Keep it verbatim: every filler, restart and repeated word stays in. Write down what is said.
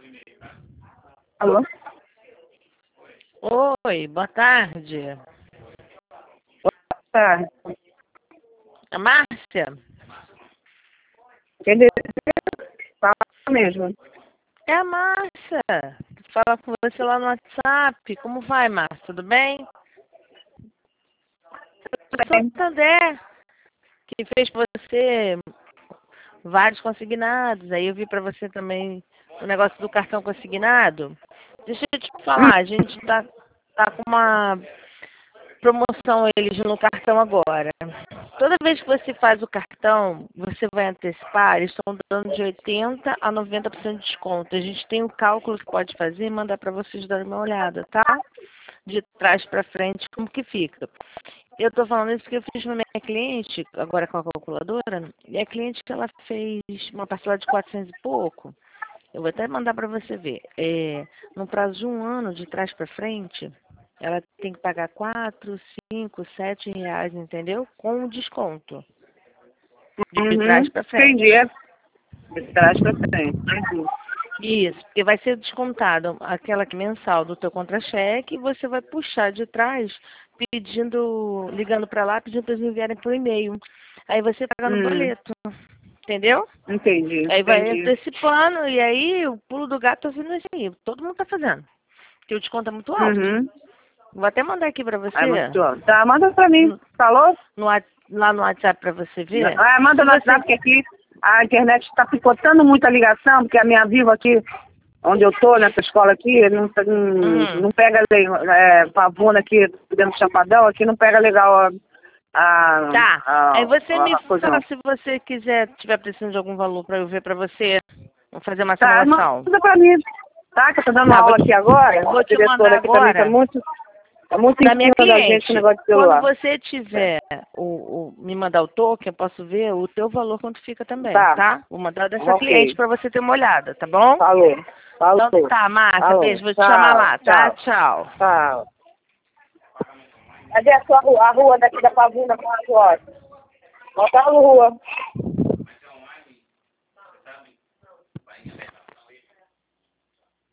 Alô? Oi, boa tarde. Boa tarde. A Márcia? Quem fala mesmo? É a Márcia. Fala com você lá no WhatsApp. Como vai, Márcia? Tudo bem? Santander, que fez pra você vários consignados. Aí eu vi pra você também o negócio do cartão consignado. Deixa eu te falar, a gente tá, tá com uma promoção eles no cartão agora. Toda vez que você faz o cartão, você vai antecipar, eles estão dando de oitenta a noventa por cento de desconto. A gente tem um cálculo que pode fazer e mandar para vocês darem uma olhada, tá? De trás para frente, como que fica. Eu tô falando isso porque eu fiz uma minha cliente, agora com a calculadora, e a cliente que ela fez uma parcela de quatrocentos e pouco. Eu vou até mandar para você ver. É, no prazo de um ano, de trás para frente, ela tem que pagar quatro, cinco, sete reais, entendeu? Com desconto. De Uhum. trás para frente. Entendi. De trás para frente. Entendi. Isso, porque vai ser descontado aquela que mensal do teu contra-cheque e você vai puxar de trás pedindo, ligando para lá, pedindo para eles enviarem por e-mail. Aí você paga no Hum. boleto, entendeu? Entendi. Aí vai Entendi. antecipando e aí o pulo do gato tá vindo assim. Todo mundo tá fazendo. Porque o desconto é muito alto. Uhum. Vou até mandar aqui pra Aí, você. muito alto. Tá, manda pra mim. No, Falou? no wa- lá no WhatsApp pra você ver. Ah, manda Se no você... WhatsApp que aqui a internet está picotando muito a ligação, porque a minha Vivo aqui, onde eu tô, nessa escola aqui, não, não, Uhum. não pega é, pavuna aqui dentro do Chapadão, aqui não pega legal a, a, Tá. a, Aí você me a coisa fala não. se você quiser, tiver precisando de algum valor pra eu ver pra você. Vou fazer uma Tá, simulação. manda pra mim, tá? Que eu tô dando Tá, vou aula te, aqui agora, vou a te diretora mandar aqui também tá agora muito, tá muito em da minha cima da gente com o cliente. negócio de Quando celular. você tiver o, o me mandar o token, eu posso ver o teu valor quanto fica também, Tá, tá? Vou mandar dessa cliente ok. pra você ter uma olhada, tá bom? Falou, falou, Então tá, Márcia, falou. beijo, vou te chamar Tchau, lá, tá? tchau, Tchau. tchau. Cadê a sua rua? A rua daqui da Pavuna com a rua? Volta a rua.